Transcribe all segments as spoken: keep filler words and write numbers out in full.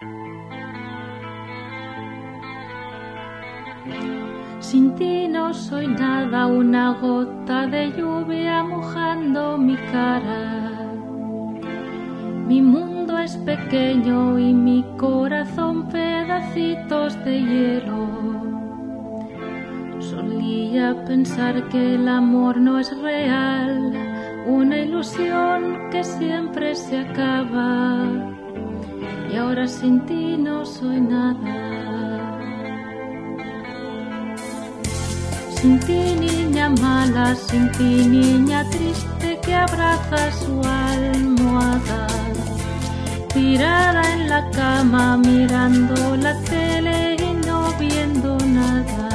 Sin ti no soy nada, una gota de lluvia mojando mi cara. Mi mundo es pequeño y mi corazón pedacitos de hielo. Solía pensar que el amor no es real, una ilusión que siempre se acaba. Y ahora sin ti no soy nada. Sin ti, niña mala, sin ti, niña triste que abraza su almohada. Tirada en la cama mirando la tele y no viendo nada.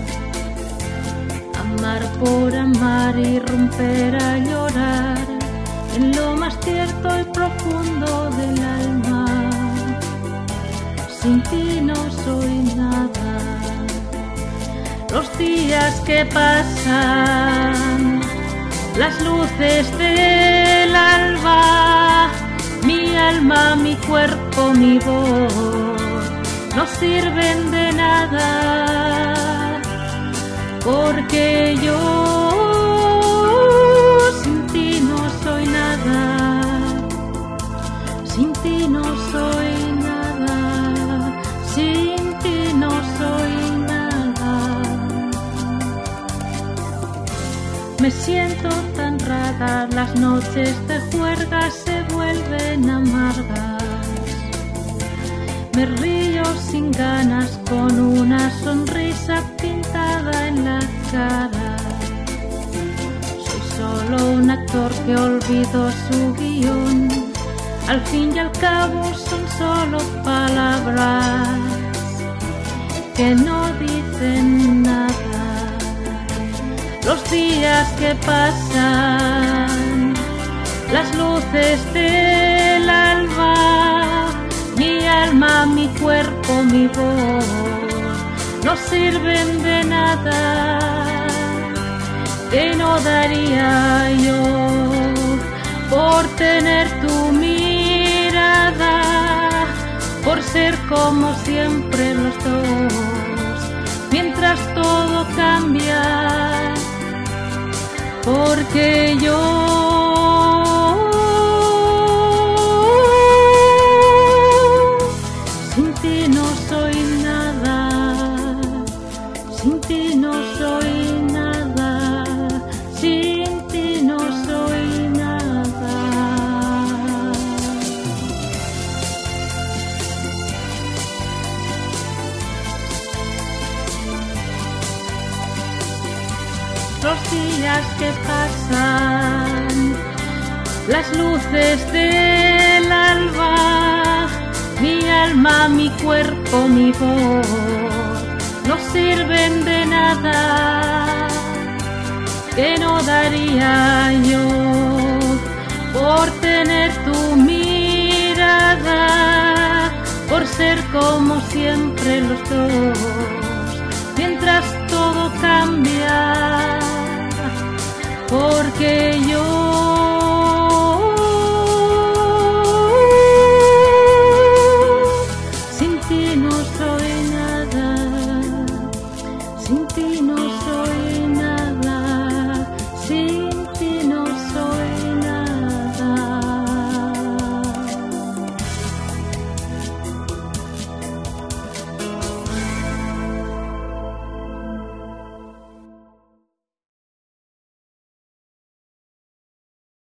Amar por amar y romper a llorar en lo más cierto y profundo del alma. Sin ti no soy nada. Los días que pasan, las luces del alba, mi alma, mi cuerpo, mi voz, no sirven de nada, porque yo sin ti no soy nada, sin ti no soy nada, sin ti no soy nada. Me siento tan rara, las noches de juerga se vuelven amargas. Me río sin ganas con una sonrisa pintada en la cara. Soy solo un actor que olvidó su guión. Al fin y al cabo son solo palabras que no dicen nada. Los días que pasan, las luces del alba, mi alma, mi cuerpo, mi voz, no sirven de nada, que no daría yo por tener tu mirada, por ser como siempre los dos, mientras todo cambia. Porque yo sin ti no soy nada, sin ti no soy nada, sin ti no soy nada. Los días que pasan, las luces del alba, mi alma, mi cuerpo, mi voz, no sirven de nada, que no daría yo por tener tu mirada, por ser como siempre los dos, mientras todo cambia. Porque yo